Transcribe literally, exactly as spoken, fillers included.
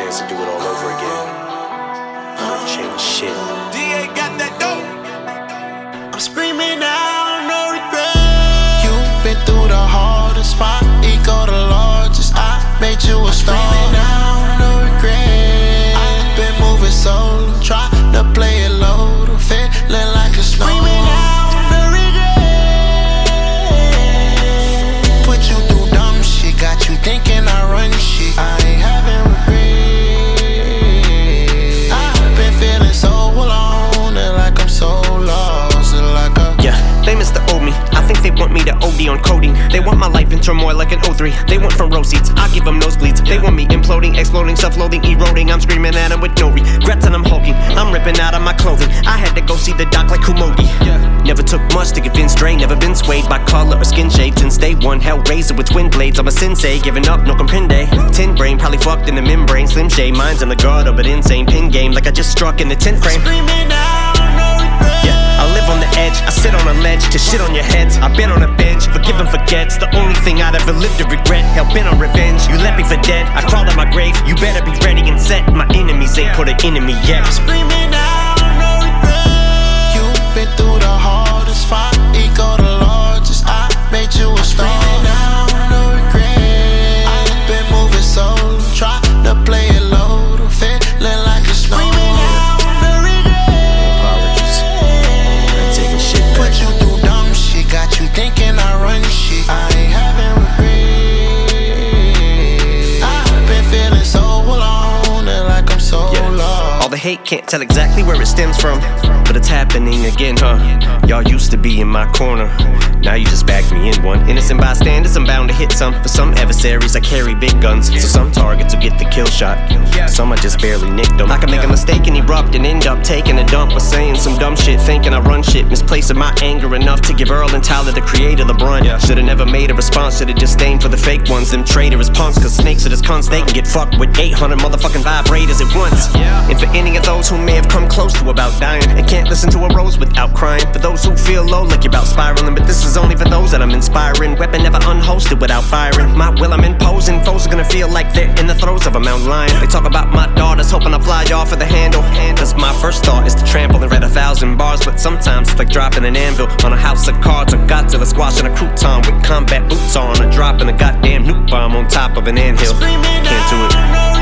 chance to do it all over again. Don't change shit. D A got that dope. I'm screaming out, no regret. You've been through the hardest spot, ego the largest. I made you a star. Screaming out, no regret. I've been moving solo, try to play it low, feeling like a snow. Screaming out, no regret. Put you through dumb shit, got you thinking I run shit. I ain't having regret. I've been feeling so alone, and like I'm so lost, and like a Yeah, they miss the old me. I think they want me to O D on coding. They want my life in turmoil like an O three. They want front row seats, I give them nosebleeds. They want me imploding, exploding, self-loathing, eroding. I'm screaming at them with no regrets and I'm hulking. I'm ripping out of my clothing. I had to go see the doc like Kumogi. Never took much to convince Dre. Never been swayed by color or skin shade since day one. Hellraiser with twin blades. I'm a sensei, giving up, no comprende. Tin brain, probably fucked in the membrane. Slim shade, mine's in the gutter, but insane. Pin game like I just struck in the tenth frame. screaming out, no regret. Yeah, I live on the edge, I sit on a ledge to shit on your heads. I've been on a bench, forgive and forget's the only thing I'd ever lived to regret. Hell bent on revenge, you left me for dead. I crawled out my grave, you better be ready and set. My enemies ain't put an enemy yet. Screaming out, no regret. You've been through the hardest fight, ego the largest. I made you a star. Screaming out, no regret. I've been moving solo, try to play it low, feeling like a snow. Screaming out, no regret. Apologies. I'm taking shit back. Put you through dumb shit, got you thinking I run shit. I ain't having regret. I've been feeling so alone, and like I'm so Yeah. lost. All the hate can't tell exactly where it stems from, but it's happening again, huh? Y'all used to be in my corner, now you just backed me in one. Innocent bystanders, I'm bound to hit some. For some adversaries, I carry big guns, so some targets will get the kill shot. Some I just barely nicked them. I can make a mistake and erupt and end up taking a dump or saying some dumb shit, thinking I run shit, misplacing my anger enough to give Earl and Tyler, the creator, the brunt. Should've never made a response, should've just aimed for the fake ones. Them traitorous punks, cause snakes are just cunts. They can get fucked with eight hundred motherfucking vibrators at once. And for any of those who may have come close to about dying and can't listen to a rose without crying. For those who feel low like you're about spiraling, but this is only for those that I'm inspiring. Weapon never unholstered without firing. My will I'm imposing, foes are gonna feel like they're in the throes of a mountain lion. They talk about my daughters, hoping I fly off of the handle. Cause my first thought is to trample and read a thousand bars, but sometimes it's like dropping an anvil on a house of cards. Or Godzilla squashing a crouton with combat boots on, or dropping a goddamn nuke bomb on top of an anthill. Screaming Can't do it. out, no